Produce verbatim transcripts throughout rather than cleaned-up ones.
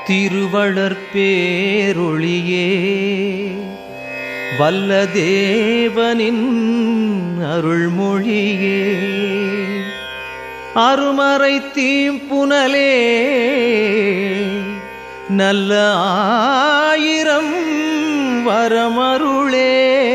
திருவளர்பேரொளியே வல்ல தேவனின் அருள்மொழியே அருமறை தீம்புனலே நல்ல ஆயிரம் வரமருளே.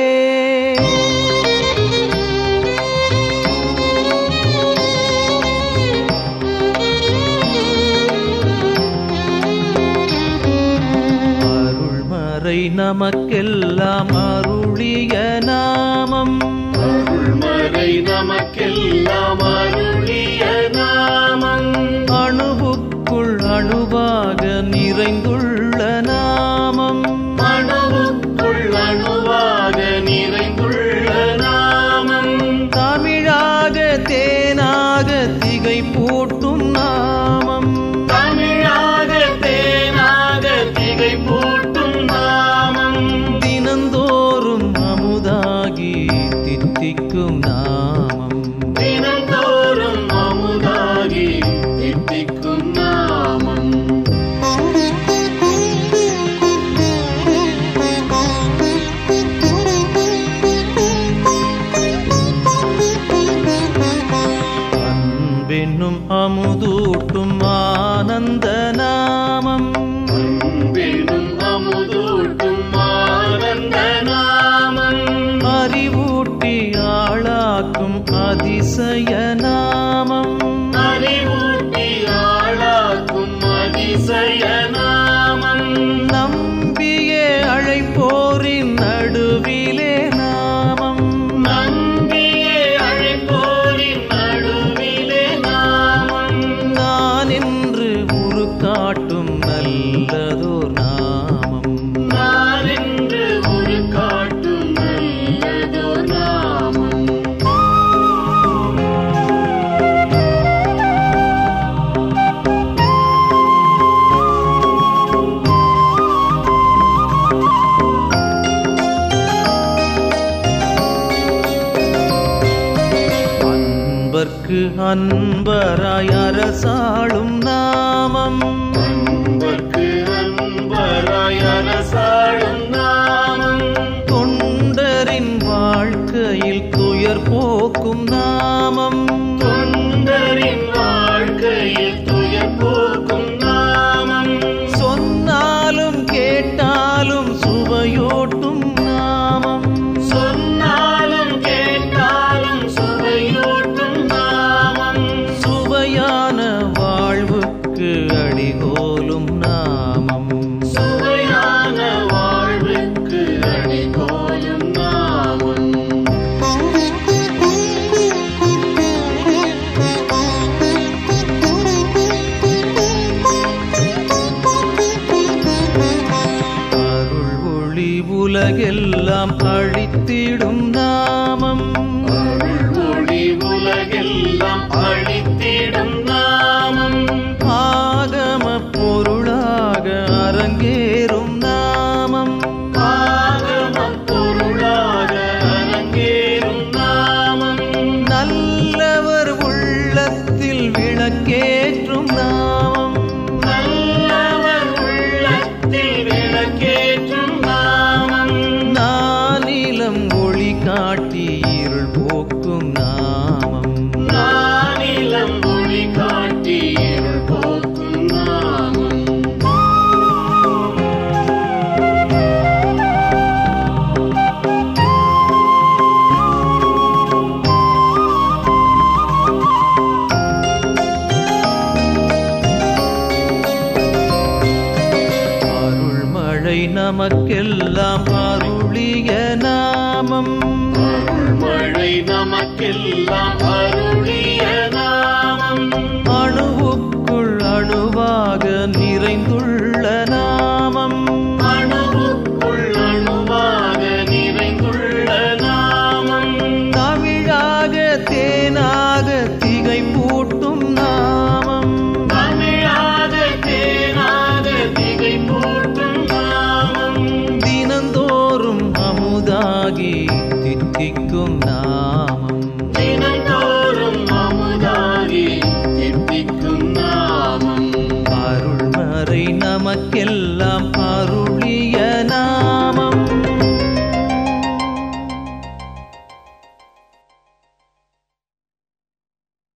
அருள்மறை நமக்கெல்லாம் அருளிய நாமம், அருள்மறை நமக்கெல்லாம் அருளிய நாமம், அணுவுக்குள் அணுவாக நிறைந்துள்ள நாமம், அணுவுக்குள் அணுவாக நிறைந்துள்ள நாமம், தமிழாக தேனாக திகை பூட்டும் நாமம், தமிழாக தேனாக திகை பூட்டும் நாமம், தினந்தோறும் அமுதாகி தித்திக்கும் நாமம், தினந்தோறும் அமுதாகி தித்திக்கும் நாமம். அன்பென்னும் அமுதூட்டும் ஆனந்த நாமம், அன்பென்னும் அமுதூட்டும் ஆனந்த நாமம், அறிவூட்டி ஆளாக்கும் அதிசய நாமம், அறிவூட்டி ஆளாக்கும் அதிசய நாமம், நம்பியே அழைப்போரின் நடுவிலே நாமம், நம்பியே அழைப்போரின் நடுவிலே நாமம், நான் என்று உரு காட்டும் நல்லதோர் நாமம், நான் என்று ஒரு காட்டும் நல்லதோ நாமம். அன்பர்க்கு அன்பராய் அரசாளும் நாமம், அன்பர்க்கு அன்பராய் அரசாளும் நாமம், தொண்டரின் வாழ்க்கையில் துயர் போக்கும் நாமம், தொண்டரின் வாழ்க்கையில் துயர் போக்கும் நாமம், சொன்னாலும் கேட்டாலும் சுவையோட்டும் நாமம், சொன்னாலும் கேட்டாலும் சுவையூட்டும் நாமம், சுவையான வாழ்வுக்கு அடிகோலும் நாமம், சுவையான வாழ்வுக்கு அடிகோலும் நாமம். அருள் ஒளி உலகெல்லாம் அழித்திடும் நாமம், அருள் ஒளி உலகெல்லாம் அழித்திடும் நாமம், ஆகம பொருளாக அரங்கேறும் நாமம், ஆகமப் பொருளாக அரங்கேறும் நாமம், நல்லவர் உள்ளத்தில் விளக்கேற்றும் நாமம், நல்லவர் உள்ளத்தில் விளக்கேற்றும் நாமம், நானிலம் ஒளி காட்டி இருள் போக்கும் நாமம், நானிலம் ஒளி காட்டி இருள் போக்கும் நாமம். அருள்மழை நமக்கெல்லாம் அருளிய நாமம், அருள்மழை நமக்கெல்லாம் அருளிய நாமம், அணுவுக்குள் அணுவாக நிறைந்துள்ள நாமம், அணுவுக்குள் அணுவாக நிறைந்துள்ள நாமம், தமிழாக தேனாக திகை பூட்டும் நாமம், தமிழாக தேனாக திகை போட்டும் நாமம், தினந்தோறும் அமுதாகி தித்திக்கும் நாமம், தினந்தோறும் அமுதாகி தித்திக்கும் நாமம். அருள்மறை நம நமக்கெல்லாம் அருள்